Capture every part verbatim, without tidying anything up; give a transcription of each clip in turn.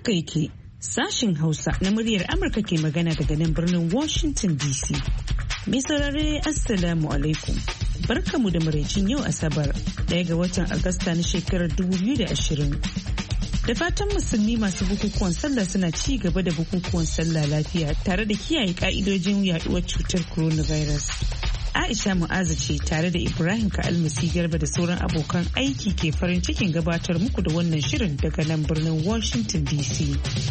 Haka yake, sashin Hausa na muryar Amurka ke magana daga nan birnin Washington D C. Mai saurare Assalamu alaikum. Barkamu da maraicin yau Asabar, ɗaya ga watan Agusta na shekarar dubu biyu da ashirin. Da fatan musulmi masu bukukuwan sallah suna ci gaba da bukukuwan sallah lafiya tare da kiyaye ka'idojin yaduwar cutar coronavirus. Aisha Mu'azu ce tare da Ibrahim Ka'almasi Garba da sauran abokan aiki ke farin cikin gabatar muku da wannan shirin daga nan birnin Washington D C.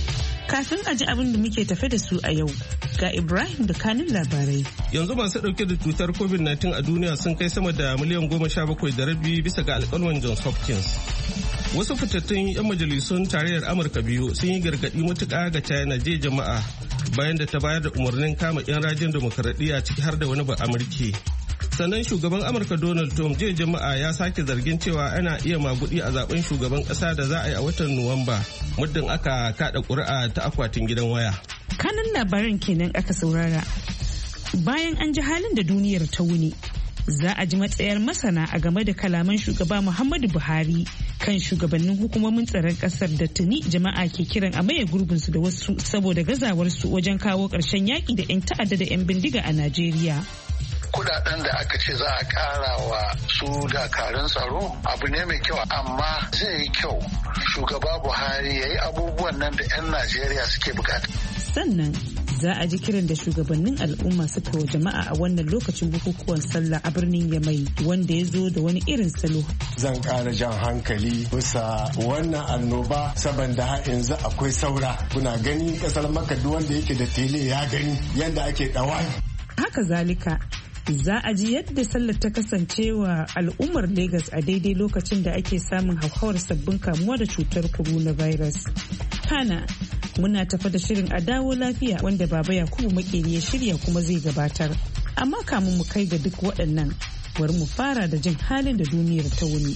Kafin a ji abin da muke tafe da su a yau, ga Ibrahim da kanin labarai. Yanzu masu ɗauke da cutar covid nineteen a duniya sun kai sama da miliyan goma sha bakwai da rabi bisa ga alƙalman Johns Hopkins. Wasu fitattun 'yan majalisun tarayyar Amurka biyu sun yi gargaɗi matuƙa ga China jiya jama'a bayan da ta bayar da umarnin kama 'yan rajin demokaradiyya ciki har da wani ba Amurki. Sannan shugaban Amurka Donald Trump jiya jama'a ya sake zargin cewa ana iya magudi a zaben shugaban ƙasa da za a yi a watan Nuwamba muddin aka kada ƙuri'a ta akwatin gidan waya. Kanin labarin kenan aka saurara. Bayan an ji halin da duniyar ta wuni, za a ji matsayar masana a game da kalaman shugaba Muhammadu Buhari kan shugabannin hukumomin tsaron kasar da tuni jama'a ke kiran a maye gurbinsu da wasu saboda gazawarsu wajen kawo ƙarshen yaƙi da 'yan ta'adda da 'yan bindiga a Najeriya. Kudaden da aka ce za a ƙara wa su dakarun tsaro abu ne mai kyau, amma zai yi kyau shugaba Buhari ya yi abubuwan nan da 'yan Najeriya suke bukata. Sannan za a ji kiran da shugabannin al'umma suka wa jama'a a wannan lokacin bukukuwan sallah a birnin Yamai wanda ya zo da wani irin salo. Zan ƙara jan hankali bisa wannan annoba saboda har yanzu akwai saura. Kuna gani kasar Makka duk wanda yake da tele ya gani yadda ake ɗawani. Haka zalika za a ji yadda sallar ta kasance wa al'ummar Legas a daidai lokacin da ake samun hauhawar sabbin kamuwa da cutar coronavirus. Kana muna tafa da shirin a dawo lafiya wanda Baba Yakubu Makeri ya shirya kuma zai gabatar. Amma kamun mu kai ga duk waɗannan, bari mu fara da jin halin da duniyar ta wuni.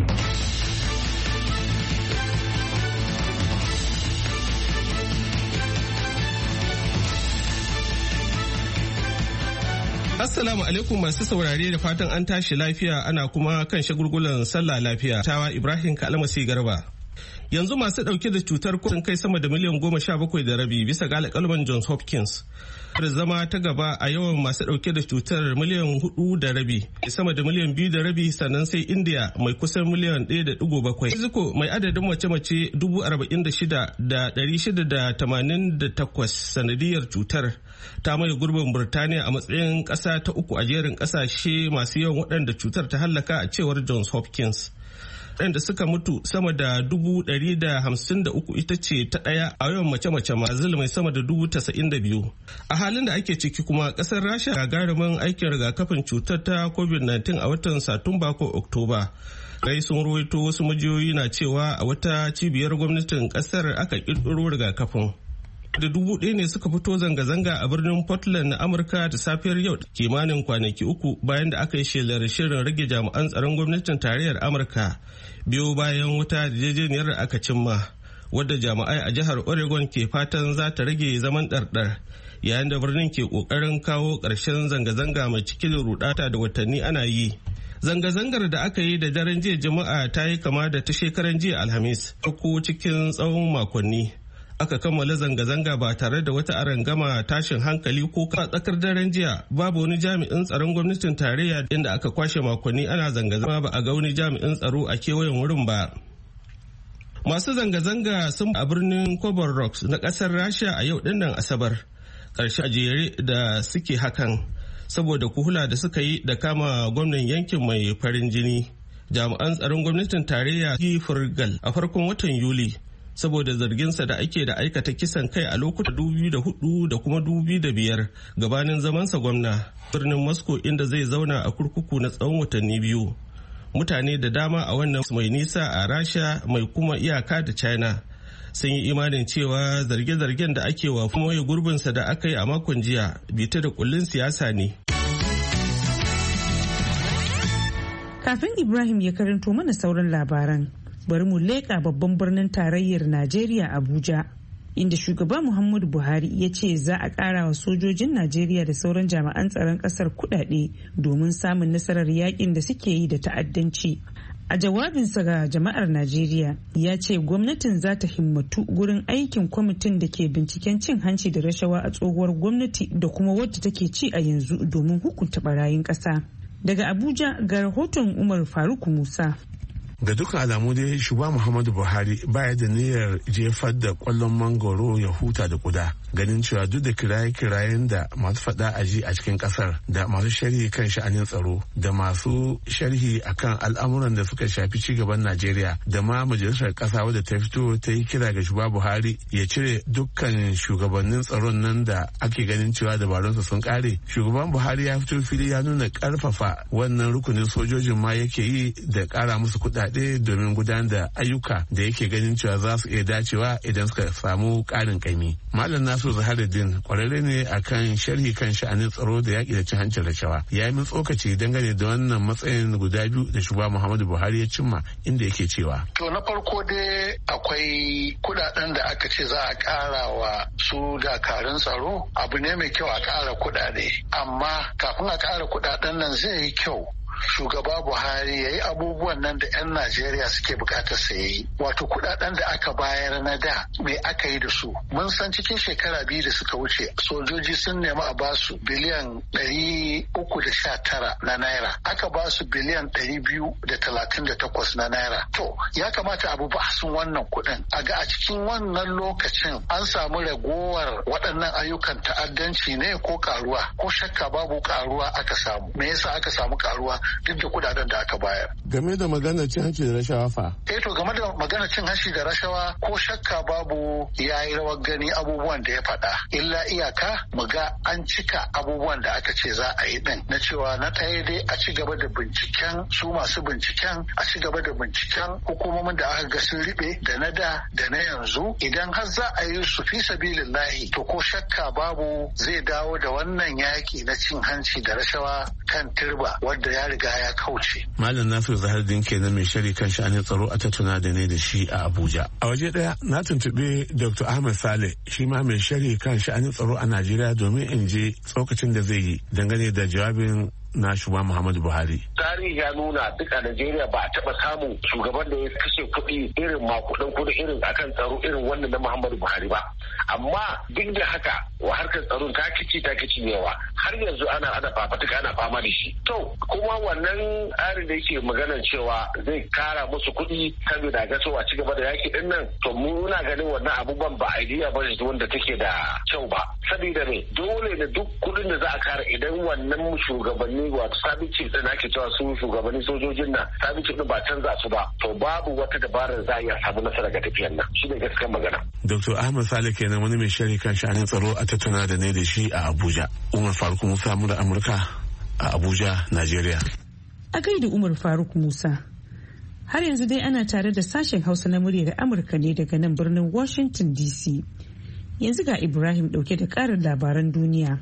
Assalamu alaikum masu saurare da fatan an tashi lafiya ana kuma kan shagulgulan sallah lafiya. Tawa Ibrahim Kalmasi Garba. Yanzu masu dauke da cutar sun kai sama da miliyan goma sha bakwai da rabi bisa ga alƙalman Johns Hopkins. Da zama ta gaba a yawan masu dauke da cutar miliyan hudu da rabi, sama da miliyan biyu da rabi, sannan sai India mai kusan miliyan ɗaya da ɗigo bakwai. Mexico mai adadin mace-mace dubu arba'in da shida da ɗari shida da tamanin da takwas sanadiyar cutar. Ta maye gurbin Burtaniya a matsayin ƙasa ta uku a jerin ƙasashe masu yawan waɗanda cutar ta hallaka a cewar Johns Hopkins. Waɗanda suka mutu sama da dubu ɗari da hamsin da uku ita ce ta ɗaya a yawan mace-mace Brazil mai sama da dubu tasa'in da biyu. A halin da ake ciki kuma ƙasar Rasha gagarumin aikin rigakafin cutar ta covid nineteen a watan Satumba ko Oktoba. Rai sun ruwaito wasu majiyoyi na cewa a wata cibiyar gwamnatin ƙasar aka ƙirƙiro rigakafin. Da dubu ɗaya ne suka fito zanga-zanga a birnin Portland na Amurka da safiyar yau kimanin kwanaki uku bayan da aka yi shelar shirin rage jami'an tsaron gwamnatin tarayyar Amurka biyo bayan wata yarjejeniyar da aka cimma wadda jami'ai a jihar Oregon ke fatan za ta rage zaman ɗarɗar yayin da birnin ke ƙoƙarin kawo ƙarshen zanga-zanga mai cike da rudata da watanni ana yi. Zanga-zangar da aka yi da daren jiya Juma'a ta yi kama da ta shekaran jiya Alhamis ko cikin tsawon makonni. Aka kammala zanga-zanga ba tare da wata arangama tashin hankali ko ka tsakar daren jiya babu wani jami'in tsaron gwamnatin tarayya inda aka kwashe makonni ana zanga-zanga ba a ga wani jami'in tsaro a kewayen wurin ba. Masu zanga-zanga sun a birnin Kobar Rocks na kasar Rasha a yau dinnan Asabar ƙarshe a jere da suke hakan saboda kuhula da suka yi da kama gwamnan yankin mai farin jini. Jami'an tsaron gwamnatin tarayya Furgal a farkon watan Yuli saboda zarginsa da ake da aikata kisan kai a lokuta dubu biyu da hudu da kuma dubu biyu da biyar gabanin zamansa gwamna birnin Moscow inda zai zauna a kurkuku na tsawon watanni biyu. Mutane da dama a wannan mai nisa a Rasha mai kuma iyaka da China sun yi imanin cewa zarge-zargen da ake wa kuma gurbinsa da aka yi a makon jiya bita da kullun siyasa ne. Kafin Ibrahim ya karanto mana sauran labaran, bari mu leƙa babban birnin tarayyar Najeriya Abuja, inda shugaba Muhammadu Buhari ya ce za a ƙara wa sojojin Najeriya da sauran jami'an tsaron ƙasar kuɗaɗe domin samun nasarar yakin da suke yi da ta'addanci. A jawabinsa ga jama'ar Najeriya ya ce gwamnatin za ta himmatu gurin aikin kwamitin da ke binciken cin hanci da rashawa a tsohuwar gwamnati da kuma wadda take ci a yanzu domin hukunta barayin ƙasa. Daga Abuja ga rahoton Umar Faruk Musa. Ga dukkan alamu dai shugaba Muhammadu Buhari baya da niyyar jefar da kwallon mangoro ya huta da kuda, ganin cewa duk da kiraye-kirayen da masu faɗa a ji a cikin ƙasar da masu sharhi kan sha'anin tsaro da masu sharhi akan al'amuran da suka shafi cigaban Najeriya da ma majalisar ƙasa wadda ta fito ta yi kira ga shugaba Buhari ya cire dukkan shugabannin tsaron nan da ake ganin cewa dabarunsa sun ƙare. Shugaban Buhari ya fito fili ya nuna ƙarfafa wannan rukunin sojojin ma yake yi da ƙara musu kuɗaɗe domin gudanar da ayyuka da yake ganin cewa za su iya dacewa idan suka samu ƙarin kaimi. Malam Nasu Zaharuddin kwararre ne akan sharhi kan sha'anin tsaro da yaƙi da cin hancin rashawa. Ya yi min tsokaci dangane da wannan matsayin guda biyu da shugaba Muhammadu Buhari ya cimma, inda yake cewa. To na farko dai akwai kuɗaɗen da aka ce za a ƙara wa su dakarun tsaro, abu ne mai kyau a ƙara kuɗaɗe, amma kafin a ƙara kuɗaɗen nan zai yi kyau shugaba Buhari ya yi abubuwan nan da 'yan Najeriya suke bukatar sa yi. Wato kudaden da aka bayar na da me aka yi da su. Mun san cikin shekara biyu da suka wuce sojoji sun nemi a basu biliyan ɗari uku da sha tara na naira. Aka basu biliyan ɗari biyu da talatin da takwas na naira. To ya kamata abu ba sun wannan kuɗin. A ga a cikin wannan lokacin an samu ragowar waɗannan ayyukan ta'addanci ne ko karuwa. Ko shakka babu karuwa aka samu. Me yasa aka samu karuwa? Duk da kudaden da aka bayar. Game da maganar cin hanci da rashawa fa? Eh to game da maganar cin hanci da rashawa ko shakka babu ya yi rawar gani abubuwan da ya faɗa. Illa iyaka mu ga an cika abubuwan da aka ce za a yi din. Na cewa na ɗaya dai a ci gaba da binciken su masu binciken, a ci gaba da binciken hukumomin da aka ga sun riɓe da na da da na yanzu. Idan har za a yi su fi sabilillahi to ko shakka babu zai dawo da wannan yaƙi na cin hanci da rashawa kan turba wadda ya riga ya kauce. Malam Nasiru Zaharuddin kenan mai shari kan sha'anin tsaro a tattauna da ne da shi a Abuja. A waje daya na tuntuɓi Doctor Ahmed Saleh, shi ma mai shari kan sha'anin tsaro a Najeriya, domin in je tsokacin da zai yi dangane da jawabin na shugaba Muhammadu Buhari. Tarihi ya nuna duk a Najeriya ba a taɓa samun shugaban da ya kashe kuɗi irin makudan kuɗi irin akan tsaro irin wannan na Muhammadu Buhari ba. Amma duk da haka wa harkar tsaron ta kici ta kici yawa har yanzu ana ana fafatuka ana fama da shi. To kuma wannan tsarin da yake maganar cewa zai kara musu kuɗi saboda ga so a ci gaba da yaki din nan, to mu muna ganin wannan abubuwan ba idea ba ne wanda take da kyau ba. Saboda me dole ne duk kuɗin da za a kara idan wannan shugabanni wato sabin chief din ake cewa su shugabanni sojojin nan sabin chief din ba canza su ba, to babu wata dabarar za a iya samu nasara ga tafiyar nan. Shi ne gaskiyar magana. Doctor Ahmed Saleh kenan wani mai shari kan sha'anin tsaro a tattauna da ne da shi a Abuja. Umar Faruk Musa mu da Amurka a Abuja, Najeriya. A gaida Umar Faruk Musa. Har yanzu dai ana tare da sashen Hausa na muryar Amurka ne daga nan birnin Washington D C. Yanzu ga Ibrahim dauke da ƙarin labaran duniya.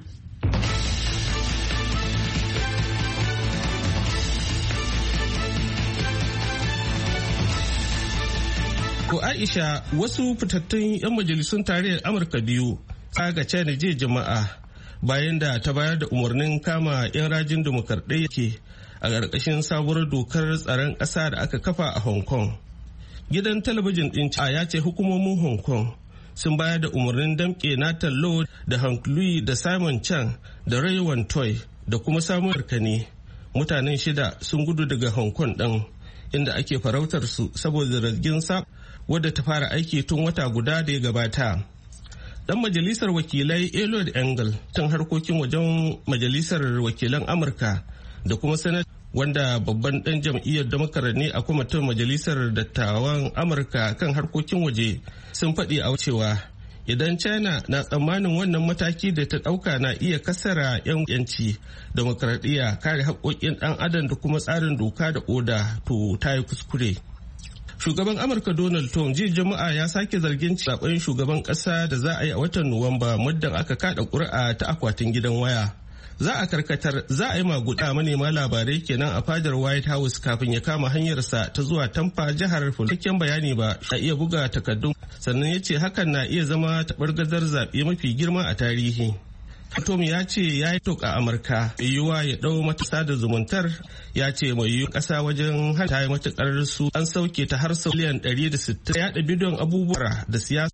Ko Aisha, wasu fitattun 'yan majalisun tarayyar Amurka biyu ga China jiya jama'a bayan da ta bayar da umarnin kama 'yan rajin dimokuraɗiyya ke a ƙarƙashin sabuwar dokar tsaron ƙasa da aka kafa a Hong Kong. Gidan talabijin ɗin China ya ce hukumomin Hong Kong sun bayar da umarnin damƙe Nathan Law da Hank Lui da Simon Chang da Ray Wan Toy da kuma Samuel Arkane. Mutanen shida sun gudu daga Hong Kong ɗin inda ake farautar su saboda zargin sa wadda ta fara aiki tun wata guda da ya gabata. Dan majalisar wakilai Eliot Engel tun harkokin wajen majalisar wakilan Amurka da kuma sanat wanda babban dan jam'iyyar Democrat ne a kwamitin majalisar dattawan Amurka kan harkokin waje sun faɗi a cewa idan China na tsammanin wannan mataki da ta ɗauka na iya kasara 'yan yanci demokradiyya, kare haƙoƙin ɗan adam da kuma tsarin doka da oda, to ta yi kuskure. Shugaban Amurka Donald Trump jiya Juma'a ya sake zargin zaben shugaban kasa da za a yi a watan Nuwamba muddin aka kada ƙuri'a ta akwatin gidan waya. Za a karkatar za a yi maguɗa manema labarai kenan a fadar White House kafin ya kama hanyarsa ta zuwa Tampa jihar Fulken bayani ba a iya buga takardun, sannan ya ce hakan na iya zama taɓargazar zaɓe mafi girma a tarihi. Tom ya ce ya yi tok a Amurka yiwuwa ya ɗau matasa da zumuntar ya ce mai yiwu ƙasa wajen hanta matuƙar su an sauke ta har sau miliyan ɗari da sittin ya yaɗa bidiyon abubuwa da siyasa.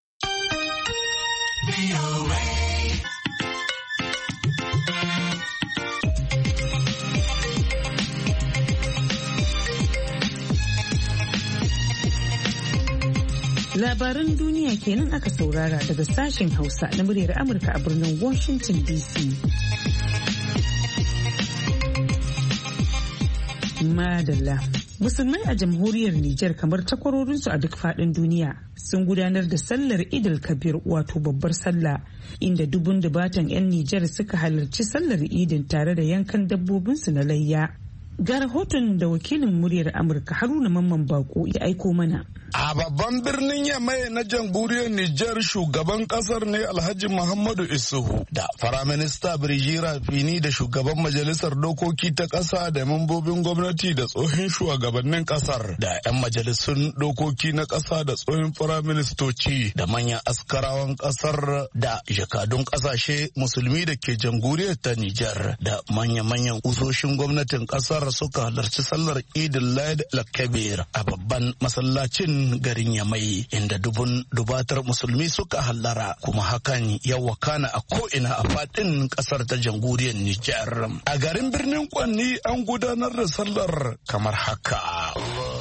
Labaran duniya kenan aka saurara daga sashen Hausa na muryar Amurka a birnin Washington D C. Madalla. Musulmai a jamhuriyar Nijar kamar takwarorinsu a duk faɗin duniya sun gudanar da sallar Idil Kabir wato babbar sallah inda dubun dubatan 'yan Nijar suka halarci sallar idin tare da yankan dabbobinsu na layya. Ga rahoton da wakilin muryar Amurka Haruna Mamman Bako ya aiko mana. A babban birnin Yamai na jamhuriyar Nijar shugaban kasar ne Alhaji Muhammadu Isuhu da Firaminista Birjira Fini da shugaban majalisar dokoki ta kasa da mambobin gwamnati da tsohon shugabannin kasar da 'yan majalisun dokoki na kasa da tsohon firaministoci da manyan askarawan kasar da jakadun kasashe musulmi da ke jamhuriyar ta Nijar da manya-manyan kusoshin gwamnatin kasar suka halarci sallar Idil Kabir a babban masallacin garin Yamai inda dubun dubatar musulmi suka hallara kuma hakan ya wakana a ko'ina a fadin kasar ta jamhuriyar Nijar. A garin birnin Kwanni an gudanar da sallar kamar haka.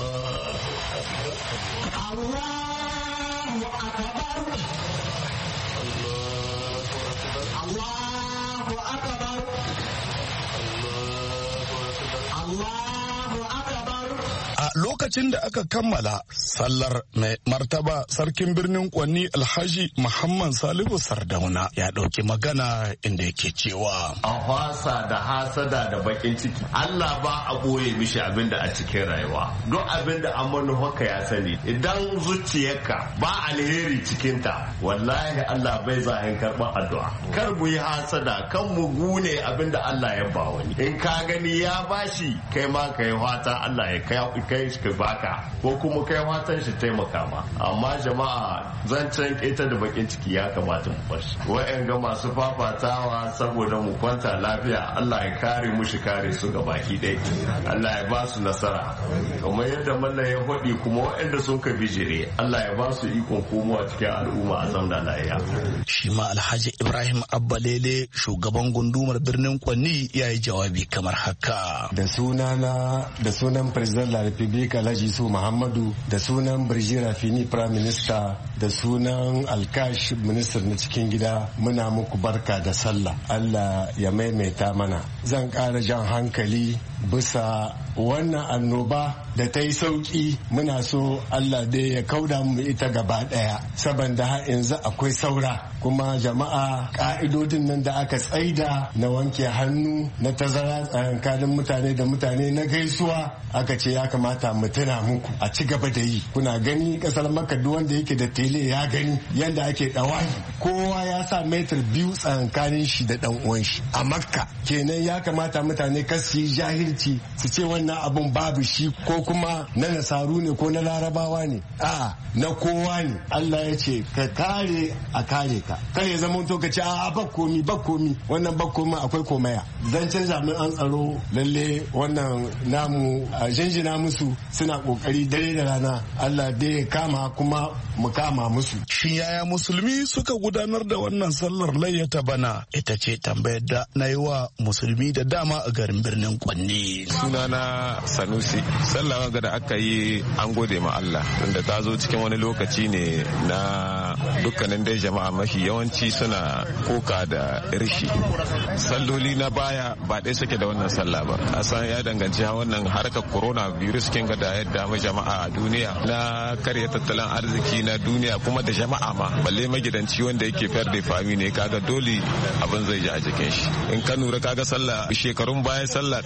Lokacin da aka kammala sallar mai martaba sarkin birnin Kwanni Alhaji Muhammad Salihu Sardauna ya ɗauki magana inda yake cewa a hwasa da hasada da bakin ciki Allah ba a ɓoye mishi abinda a cikin rayuwa don abinda an manufarka ya sani idan zuciyarka ba alheri cikinta wallahi Allah bai zahin karɓar addu'a kar mu yi hasada kan mu gune abinda Allah ya ba wani in ka gani ya bashi kai ma kai fata Allah ya kai shi baka ko kuma kai watan shi taimaka ma amma jama'a zancen keta da bakin ciki ya kamata mu fashi wa'yan ga masu fafatawa saboda mu kwanta lafiya Allah ya kare mu shi kare su ga baki ɗaya Allah ya ba su nasara kamar yadda mallan ya faɗi kuma wa'yanda sun ka bijire Allah ya ba su ikon komowa cikin al'umma a zamna lafiya. Shi ma Alhaji Ibrahim Abbalele shugaban gundumar birnin Kwanni ya yi jawabi kamar haka. Da sunana da sunan President la Republic Alhaji Su Muhammadu da sunan Birjira Fini Prime Minister da sunan Alkash Minister na cikin gida muna muku barka da sallah. Allah ya maimaita mana. Zan ƙara jan hankali bisa wannan annoba da ta yi sauki muna so Allah dai ya kauda mu ita gaba daya saboda har yanzu akwai saura kuma jama'a ka'idodin nan da aka tsaida na wanke hannu na tazara tsakanin mutane da mutane na gaisuwa aka ce ya kamata mu tuna muku a ci gaba da yi kuna gani kasar Makka duk wanda yake da tele ya gani yanda ake dawani kowa ya sa metar biyu tsakanin shi da dan uwan shi a Makka kenan ya kamata mutane kar su yi jahilci su ce wannan abun babu shi ko kuma na nasaru ne ko na larabawa ne a na kowa ne Allah ya ce ka kare a kare ka kar ya zama to ka ce a ba komi ba komi wannan ba komi akwai komaya zancen jami'an tsaro lalle wannan namu a jinjina musu suna kokari dare da rana Allah dai ya kama kuma mu kama musu. Shin yaya musulmi suka gudanar da wannan sallar layyata bana ita ce tambayar da na yi wa musulmi da dama a garin birnin Kwanni. Sunana Sanusi sallah ga da aka yi an gode ma Allah tunda ta zo cikin wani lokaci ne na dukkanin dai jama'a mafi yawanci suna koka da rishi salloli na baya ba ɗaya suke da wannan sallah ba a san ya danganci wannan harkar corona virus kin ga da yadda ma jama'a a duniya na karya tattalin arziki na duniya kuma da jama'a ma balle magidanci wanda yake fayar da fami ne kaga dole abin zai ji a jikin shi in ka nura kaga sallah shekarun baya sallah karama da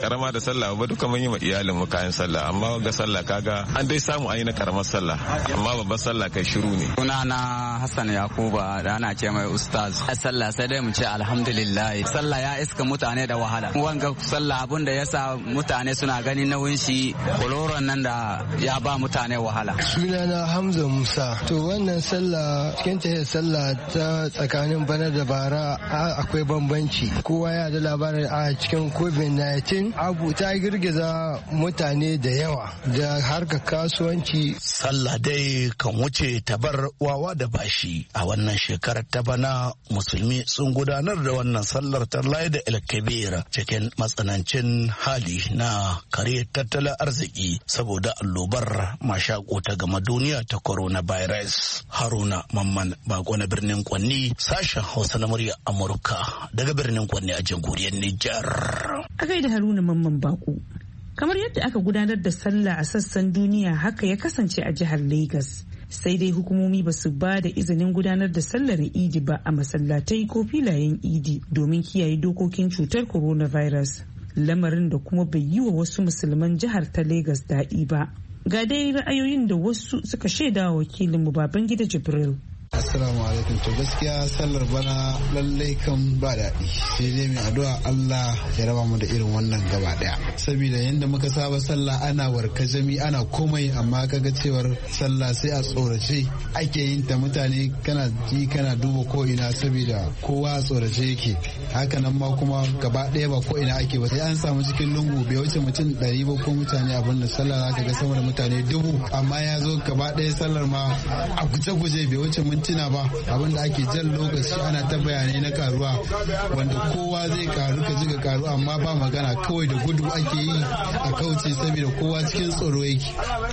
sallah ba duka mun yi ma iyalin mu kayan sallah, amma ga sallah kaga an dai samu ayi na karamar sallah, amma babbar sallah kai shiru ne. Sunana Hassan Yakuba da ana ce mai ustaz. Sallah sai dai mu ce alhamdulillah. Sallah ya iska mutane da wahala. Wanga sallah abun da yasa mutane suna ganin nauyin shi, koloron nan da ya ba mutane wahala. Sunana Hamza Musa. To wannan sallah cikin ta sallah ta tsakanin bana da bara akwai bambanci. Kowa ya da labarin a cikin covid nineteen abu ta girgiza mutane da yawa da harkar kasuwanci. Sallah dai kan wuce tabar wawa da bashi. A wannan shekarar ta bana musulmi sun gudanar da wannan sallar ta Laida el-Kabir cikin matsanancin hali na kariyar tattalin arziki saboda allobar mashako ta gama duniya ta coronavirus. Haruna Mamman Bako na birnin Kwanni, sashen Hausa na murya Amurka daga birnin Kwanni a jamhuriyar Nijar. A gaida Haruna Mamman Bako. Kamar yadda aka gudanar da sallah a sassan duniya haka ya kasance a jihar Lagos. Sai dai hukumomi ba su ba da izinin gudanar da sallar idi ba a masallatai ko filayen idi domin kiyaye dokokin cutar coronavirus. Lamarin da kuma bai yi wa wasu musulman jihar ta Lagos daɗi ba. Ga dai ra'ayoyin da wasu suka shaida wa wakilinmu Babangida Jibril. Assalamu alaikum. To gaskiya sallar bana lallai kan ba daɗi, sai dai mai addu'a Allah ya raba mu da irin wannan gaba daya, saboda yanda muka saba sallah ana warkajami ana komai, amma kaga cewar sallah sai a tsorace ake yin ta, mutane kana ji kana duba ko ina saboda kowa a tsorace yake. Haka nan ma kuma gaba daya ba ko ina ake ba, sai an samu cikin lungu bai wuce mutum ɗari ba ko mutane abin da sallah zaka ga sama da mutane dubu, amma ya zo gaba daya sallar ma a guje-guje bai wuce mintuna ba, abin da ake jan lokaci ana ta bayanai na karuwa wanda kowa zai karu ka ji ka karu, amma ba magana, kawai da gudu ake yi a kauce saboda kowa cikin tsoro yake.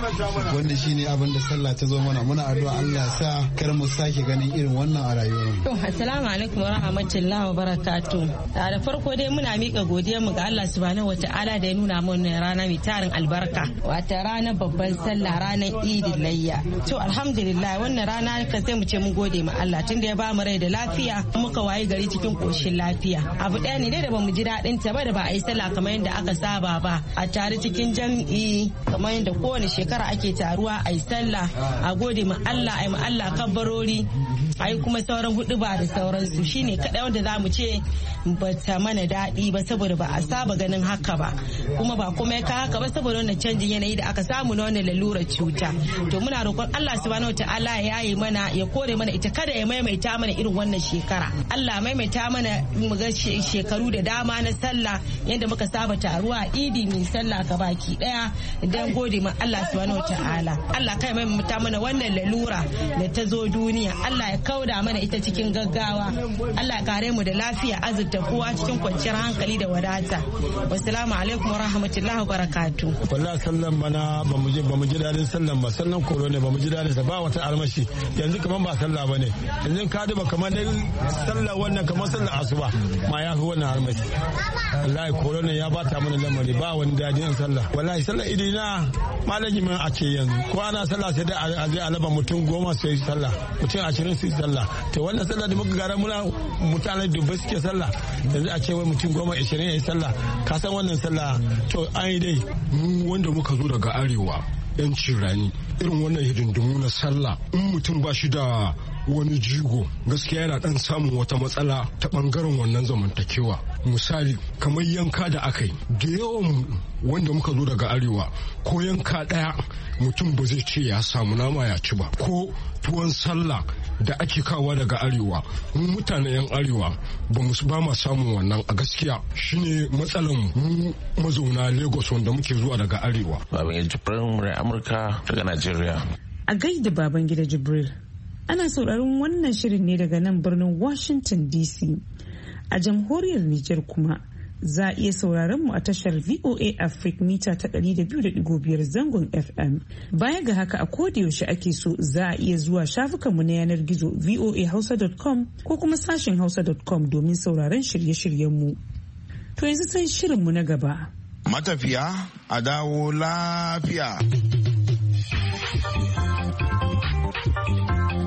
Wanda shine abin da sallah ta zo mana, muna addu'a Allah sa kar mu sake ganin irin wannan a rayuwar mu. Assalamu alaikum wa rahmatullahi wa barakatuh. Da farko dai muna mika godiyar mu ga Allah subhanahu wataala da ya nuna mana rana mai tarin albarka, wata ranar babban sallah, ranar Idil Layya. To alhamdulillah wannan rana ka sai mu ce mun gode ma Allah tunda ya ba mu rai da lafiya, muka wayi gari cikin koshin lafiya. Abu ɗaya ne da bamu ji daɗin ta ba da ba a yi sallah kamar yadda aka saba ba, a tare cikin jam'i kamar yadda kowane shekara ake taruwa a yi sallah, a gode ma Allah, a yi ma Allah kabbarori, a yi kuma sauran hudu ba da sauransu. Shine kaɗai wanda za mu ce ba ta mana daɗi ba, saboda ba a saba ganin haka ba, kuma ba kuma ya haka ba saboda wannan canjin yanayi da aka samu na wannan lalurar cuta. To muna roƙon Allah subhanahu wataala ya yi mana, ya kore mana ita, kada ya maimaita mana irin wannan shekara. Allah maimaita mana mu ga shekaru da dama na sallah yadda muka saba taruwa idi mai sallah ka baki daya, dan gode ma Allah subhanahu wataala. Allah kai maimaita mana wannan lalura da ta zo duniya, Allah ya kauda mana ita cikin gaggawa, Allah ya kare mu da lafiya, azurta kowa cikin kwanciyar hankali da wadata. Wassalamu alaikum wa rahmatullahi wa barakatuh. Wallahi sallan bana ba mu je ba mu ji dadin sallan ba, sallan koro ne ba mu ji dadin sa ba, wata armashi yanzu kaman ba sallah bane, yanzu ka duba kamar dai sallah wannan kamar sallah asuba ma ya fi wannan armashi. Wallahi koro ne ya bata mana lamari, ba wani dadin sallah. Wallahi sallah idina malami mun a ce yanzu ko ana sallah sai da a je alaba mutum goma su yi sallah, mutum ashirin su yi sallah. To wannan sallah da muka gara muna mutane dubbai suke sallah, yanzu a ce wai mutum goma ashirin ya yi sallah, ka san wannan sallah to an yi dai. Mu wanda muka zo daga arewa yancin rani irin wannan hidindimu na sallah, in mutum ba shi da wani jigo gaskiya yana dan samun wata matsala ta bangaren wannan zamantakewa. Misali kamar yanka da aka yi, da yawan wanda muka zo daga arewa ko yanka daya mutum ba zai ce ya samu nama ya ci ba, ko tuwon sallah da ake kawo daga arewa, mu mutane yan arewa ba mu ba ma samun wannan a gaskiya. Shine matsalan mu mazauna Lagos wanda muke zuwa daga arewa. Babangida Jibril, Amurka daga Najeriya. A gaida Babangida Jibril. Ana sauraron wannan shirin ne daga nan birnin Washington D C. A jamhuriyar Nijar kuma za a iya sauraron mu a tashar V O A Africa mita ta ɗari da biyu da ɗigo biyar zangon F M. Baya ga haka a koda yaushe ake so za a iya zuwa shafukanmu na yanar gizo v o a hausa dot com ko kuma sashen hausa dot com domin sauraron shirye-shiryenmu. To yanzu sai shirinmu na gaba. Matafiya a dawo lafiya.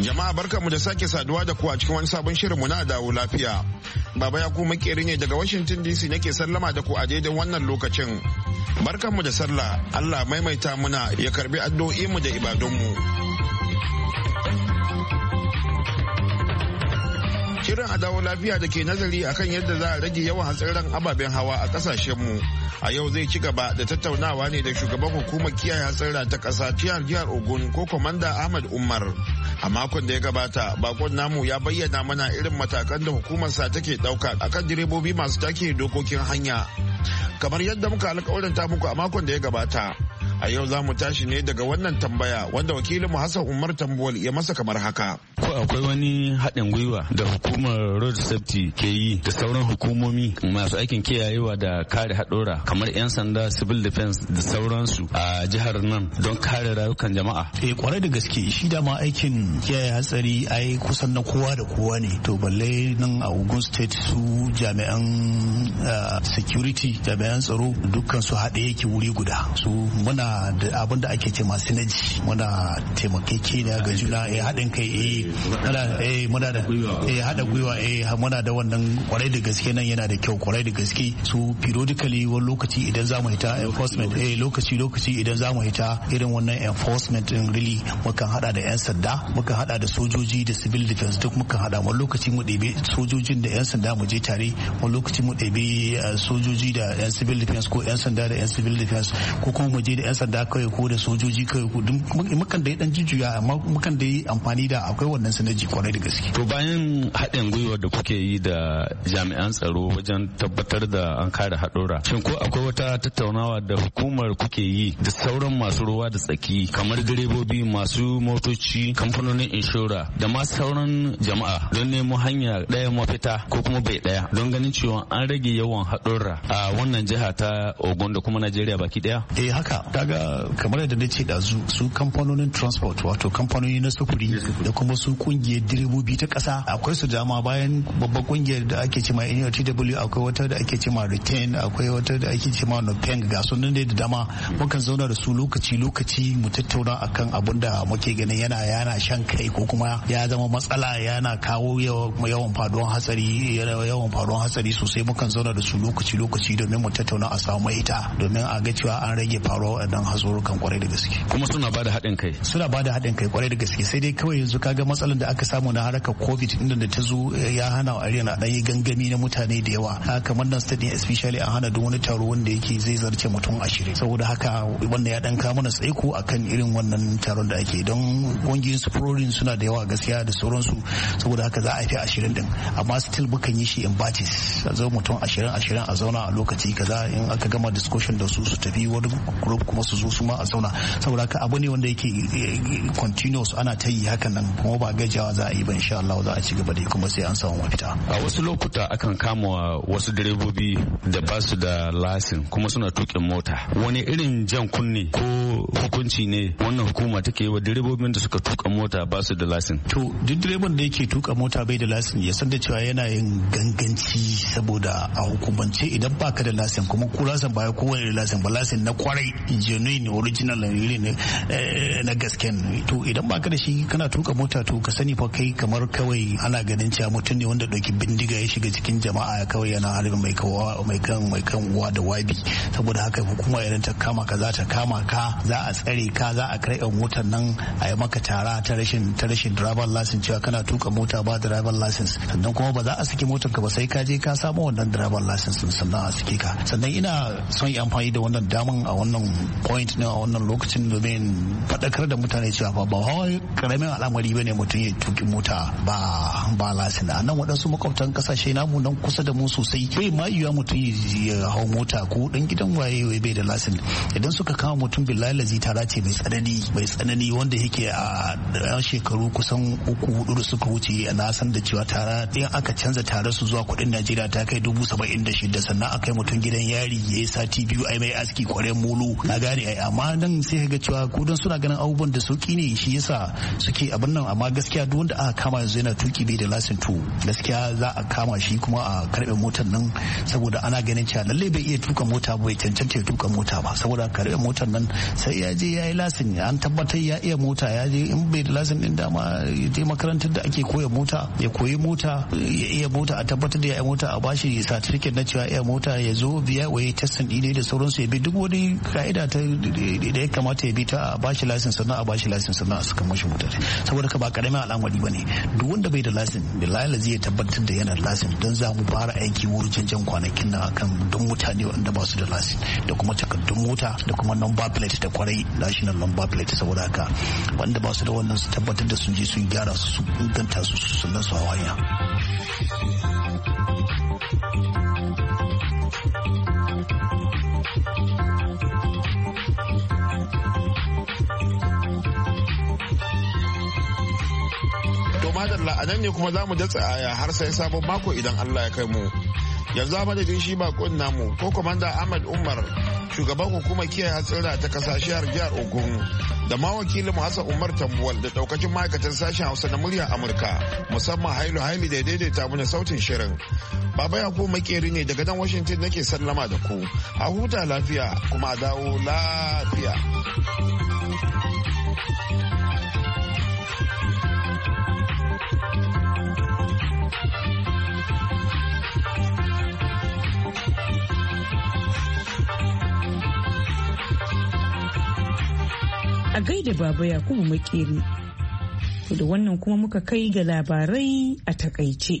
Jama'a barkanmu da sake saduwa da ku a cikin wani sabon shirinmu na dawo lafiya. Baba ya kuma makeri ne daga Washington D C nake sallama da ku a daidai wannan lokacin. Barkanmu da sallah, Allah maimaita muna ya karbi addu'o'inmu da ibadunmu. Shirin a dawo lafiya da ke nazari akan yadda za a rage yawan hatsarin ababen hawa a kasashenmu. A yau zai ci gaba da tattaunawa ne da shugaban hukumar kiyaye hatsara ta ƙasa jihar jihar Ogun ko Komanda Ahmad Umar. A makon da ya gabata, bakon namu ya bayyana mana irin matakan da hukumarsa take ɗauka akan direbobi masu take dokokin hanya. Kamar yadda muka alƙawarinta muku a makon da ya gabata. A yau za mu tashi ne daga wannan tambaya wanda wakilin mu Hassan Umar Tambuwal ya masa kamar haka. Ko akwai wani haɗin gwiwa da hukumar road safety ke yi da sauran hukumomi masu aikin kiyayewa da kare haɗura kamar 'yan sanda, civil defense da sauransu a jihar nan don kare rayukan jama'a? Eh kwarai da gaske shi dama aikin kiyaye hatsari ai kusan na kowa da kowa ne. To balle nan a Ogun State su jami'an security jami'an tsaro dukkan su haɗe yake wuri guda. Su muna da abin da ake ce masu naji muna taimakekeniya ga juna eh haɗin kai eh muna eh muna da eh haɗa gwiwa eh muna da wannan kwarai da gaske nan yana da kyau kwarai da gaske su periodically wani lokaci idan za mu hita enforcement eh lokaci lokaci idan za mu hita irin wannan enforcement din really mukan hada da yan sanda mukan hada da sojoji da civil defense duk mukan hada wani lokaci mu ɗebe sojojin da yan sanda mu je tare wani lokaci mu ɗebe sojoji da yan civil defense ko yan sanda da yan civil defense ko kuma mu je da yan sanda kawai ko da sojoji kawai ko mukan da dan jujjuya amma mukan da yi amfani da akwai wannan sanaji kwarai da gaske. To bayan haɗin gwiwa da kuke yi da jami'an tsaro wajen tabbatar da an kare haɗura, shin ko akwai wata tattaunawa da hukumar kuke yi da sauran masu ruwa da tsaki kamar direbobi, masu motoci, kamfanonin inshora da ma sauran jama'a don nemo hanya ɗaya mafita ko kuma bai ɗaya don ganin cewa an rage yawan haɗura a wannan jiha ta Ogun da kuma Najeriya baki ɗaya? Eh haka kaga kamar yadda na ce da su kamfanonin transport wato kamfanoni na sufuri da kuma su kungiyar direbobi ta kasa akwai su dama bayan babban kungiyar da ake cema N U T W akwai wata da ake cema Retain akwai wata da ake cema Nopeng ga sunan da dama mukan zauna da su lokaci lokaci mu tattauna akan abun da muke ganin yana yana shan kai ko kuma ya zama matsala yana kawo yawan faduwan hatsari yawan faduwan hatsari sosai mukan zauna da su lokaci lokaci domin mu tattauna a samu ita domin a ga cewa an rage faruwa dan hazurukan kwarai da gaske. Kuma suna bada haɗin kai? Suna bada haɗin kai kwarai da gaske sai dai kawai yanzu kaga matsalar da aka samu na harkar covid inda da ta zo ya hana a arena ɗan yi gangami na mutane da yawa kamar nan stadium especially an hana duk wani taro wanda yake zai zarce mutum ashirin saboda haka wannan ya dan kawo mana tsaiko akan irin wannan taron da ake don ƙungiyoyin sufurorin suna da yawa gaskiya da sauransu saboda haka za a fi ashirin din amma still bukan yi shi in batches a zo mutum ashirin ashirin a zauna a lokaci kaza in aka gama discussion da su su tafi wani group kuma su zo su ma a zauna saboda haka abu ne wanda yake continuous ana ta yi hakan nan kuma ba gajiyawa za a yi ba insha Allah za a ci gaba da kuma sai an samu mafita. A wasu lokuta akan kama wasu direbobi da ba su da lasin kuma suna tukin mota. Wani irin jan kunne ko hukunci ne wannan hukuma take yi wa direbobin da suka tuka mota ba su da lasin? To duk direban da yake tuka mota bai da lasin ya san da cewa yana yin ganganci saboda a hukumance idan baka da lasin kuma ko lasin ba kowane lasin ba lasin na kwarai genuine original ne na gasken to idan baka da shi kana tuka mota to ka sani fa kai kamar kawai ana ganin cewa mutum ne wanda dauki bindiga ya shiga cikin jama'a kawai yana harbin mai kawa mai kan mai kan uwa da wabi saboda haka hukuma idan ta kama ka za ta kama ka za a tsare ka za a kai motar nan a yi maka tara ta rashin ta rashin driver license cewa kana tuka mota ba driver license sannan kuma ba za a saki motar ka ba sai ka je ka samu wannan driver license sannan a saki ka sannan ina son yi amfani da wannan daman a wannan point ne a wannan lokacin domin faɗakar da mutane cewa ba ba wai karamin al'amari bane mutum ya tuki mota ba ba lasin a nan waɗansu makwabtan kasashe namu nan kusa da mu sosai bai ma yiwa mutum ya hau mota ko dan gidan waye bai da lasin idan suka kama mutum billahi lazi tara ce mai tsanani mai tsanani wanda yake a shekaru kusan uku hudu da suka wuce na san da cewa tara in aka canza tare su zuwa kuɗin Najeriya ta kai dubu saba'in da shida sannan aka yi mutum gidan yari ya yi sati biyu ai mai aski kwaren mulu kaga gane ai amma nan sai ga cewa ko don suna ganin abubuwan da sauki ne shi yasa suke abin nan amma gaskiya duk wanda aka kama yanzu yana tuki bai da lasin to gaskiya za a kama shi kuma a karbe motar nan saboda ana ganin cewa lalle bai iya tuka mota bai cancanta ya tuka mota ba saboda karbe motar nan sai ya je ya yi lasin an tabbatar ya iya mota ya je in bai da lasin din dama ya je makarantar da ake koya mota ya koyi mota ya iya mota a tabbatar da ya iya mota a bashi certificate na cewa iya mota ya zo biya waye testin ne da sauransu ya bi duk wani ka'ida ta da ya kamata ya bi ta a bashi lasin sannan a bashi lasin sannan a saka mashi mota saboda ka ba karamin al'amari bane duk wanda bai da lasin billahi zai tabbatar da yana lasin don za mu fara aiki wurin cancan kwanakin nan akan don mutane wanda ba su da lasin da kuma takardun mota da kuma number plate da kwarai national number plate saboda haka wanda ba su da wannan su tabbatar da sun je sun gyara su su inganta su sannan su hawaya. madalla a nan ne kuma za mu datsa aya har sai sabon mako idan Allah ya kai mu. Yanzu a madadin shi bakon namu ko komanda Ahmad Umar shugaban hukumar kiyaye hatsira ta kasashiyar jihar Ogun da ma wakilin Hassan Umar Tambuwal da daukacin ma'aikatan sashen Hausa na muryar Amurka musamman Hailu Haili da daidaita mana sautin shirin. Baba Yakubu Makeri ne daga nan Washington nake sallama da ku. A huta lafiya kuma a dawo lafiya. A gaida Baba Yakubu Makeri. To da wannan kuma muka kai ga labarai a takaice.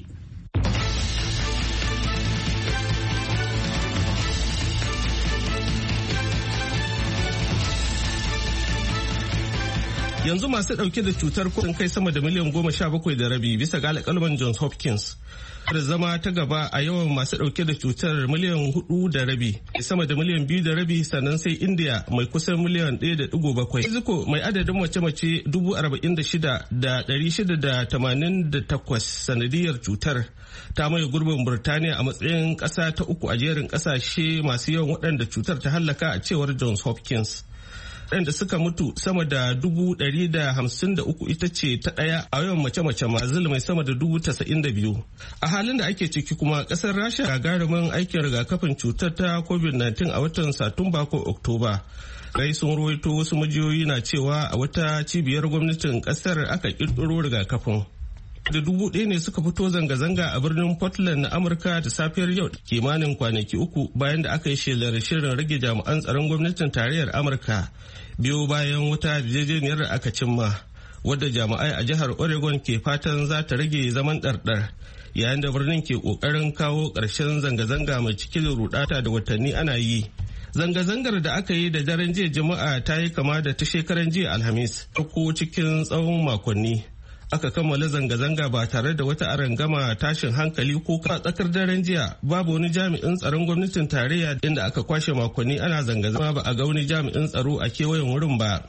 Yanzu masu ɗauke da cutar sun kai sama da miliyan goma sha bakwai da rabi bisa ga alƙalman Johns Hopkins. Da zama ta gaba a yawan masu ɗauke da cutar miliyan hudu da rabi, sama da miliyan biyu da rabi sannan sai India mai kusan miliyan ɗaya da ɗigo bakwai. Mexico mai adadin mace-mace dubu arba'in da shida da ɗari shida da tamanin da takwas sanadiyar cutar. Ta maye gurbin Burtaniya a matsayin ƙasa ta uku a jerin ƙasashe masu yawan waɗanda cutar ta hallaka a cewar Johns Hopkins. Waɗanda suka mutu sama da dubu ɗari da hamsin da uku ita ce ta ɗaya a yawan mace-mace Brazil mai sama da dubu tasa'in da biyu. A halin da ake ciki kuma ƙasar Rasha gagarumin aikin rigakafin cutar ta covid nineteen a watan Satumba ko Oktoba. Rai sun ruwaito wasu majiyoyi na cewa a wata cibiyar gwamnatin ƙasar aka ƙirƙiro rigakafin. Da dubu ɗaya ne suka fito zanga-zanga a birnin Portland na Amurka da safiyar yau kimanin kwanaki uku bayan da aka yi shelar shirin rage jami'an tsaron gwamnatin tarayyar Amurka biyo bayan wata yarjejeniyar da aka cimma wadda jami'ai a jihar Oregon ke fatan za ta rage zaman ɗarɗar yayin da birnin ke ƙoƙarin kawo ƙarshen zanga-zanga mai cike da rudata da watanni ana yi. Zanga-zangar da aka yi da daren jiya Juma'a ta yi kama da ta shekaran jiya Alhamis ko cikin tsawon makonni. Aka kammala zanga-zanga ba tare da wata arangama tashin hankali ko ka tsakar daren jiya babu wani jami'in tsaron gwamnatin tarayya inda aka kwashe makonni ana zanga-zanga ba a ga wani jami'in tsaro a kewayen wurin ba.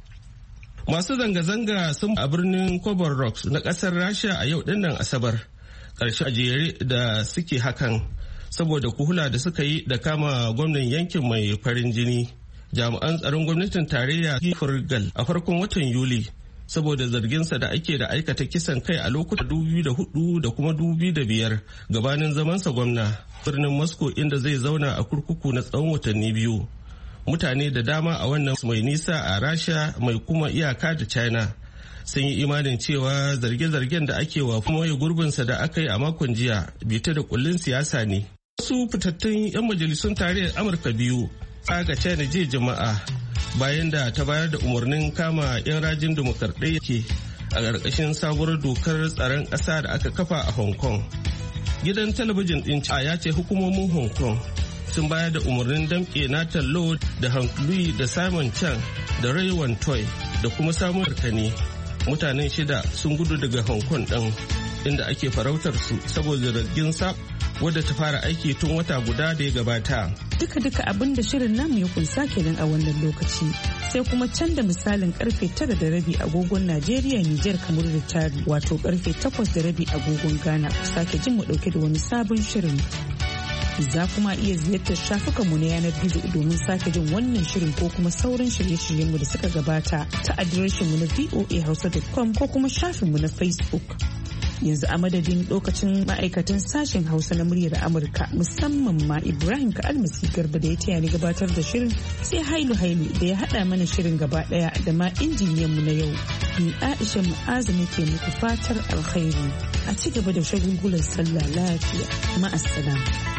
Masu zanga-zanga sun a birnin Kobar Rocks na kasar Rasha a yau dinnan Asabar ƙarshe a jere da suke hakan saboda kuhula da suka yi da kama gwamnan yankin mai farin jini. Jami'an tsaron gwamnatin tarayya Furgal a farkon watan Yuli saboda zarginsa da ake da aikata kisan kai a lokuta dubu biyu da hudu da kuma dubu biyu da biyar gabanin zamansa gwamna birnin Moscow inda zai zauna a kurkuku na tsawon watanni biyu. Mutane da dama a wannan mai nisa a Rasha mai kuma iyaka da China sun yi imanin cewa zarge-zargen da ake wa kuma gurbinsa da aka yi a makon jiya bita da kullun siyasa ne. Wasu fitattun 'yan majalisun tarayyar Amurka biyu ga China jiya jama'a bayan da ta bayar da umarnin kama 'yan rajin dimokuraɗiyya ke a ƙarƙashin sabuwar dokar tsaron ƙasa da aka kafa a Hong Kong. Gidan talabijin ɗin China ya ce hukumomin Hong Kong sun bayar da umarnin damƙe Nathan Law da Hank Lui da Simon Chan da Ray Wan Toy da kuma samun Kane. Mutanen shida sun gudu daga Hong Kong ɗin inda ake farautar su saboda zargin sa wadda ta fara aiki tun wata guda da ya gabata. Duka-duka abin da shirin namu ya kunsa kenan a wannan lokaci. Sai kuma can da misalin karfe tara da rabi agogon Najeriya, Nijar, kamar da Chad, wato karfe takwas da rabi agogon Ghana. Ku sake jin mu dauke da wani sabon shirin. Za kuma iya ziyartar shafukanmu na yanar gizo domin sake jin wannan shirin ko kuma sauran shirye-shiryenmu da suka gabata ta adireshinmu na voa hausa dot com ko kuma shafinmu na Facebook. Yanzu a madadin lokacin ma'aikatan sashen Hausa na muryar Amurka musamman ma Ibrahim Ka'almasi Garba da ya taya ni gabatar da shirin, sai Hailu Hailu da ya haɗa mana shirin gaba ɗaya da ma injiniyanmu na yau. Ni Aisha Mu'azu nake muku fatar alkhairi. A ci gaba da shagulgulan sallah lafiya. Ma'assalam.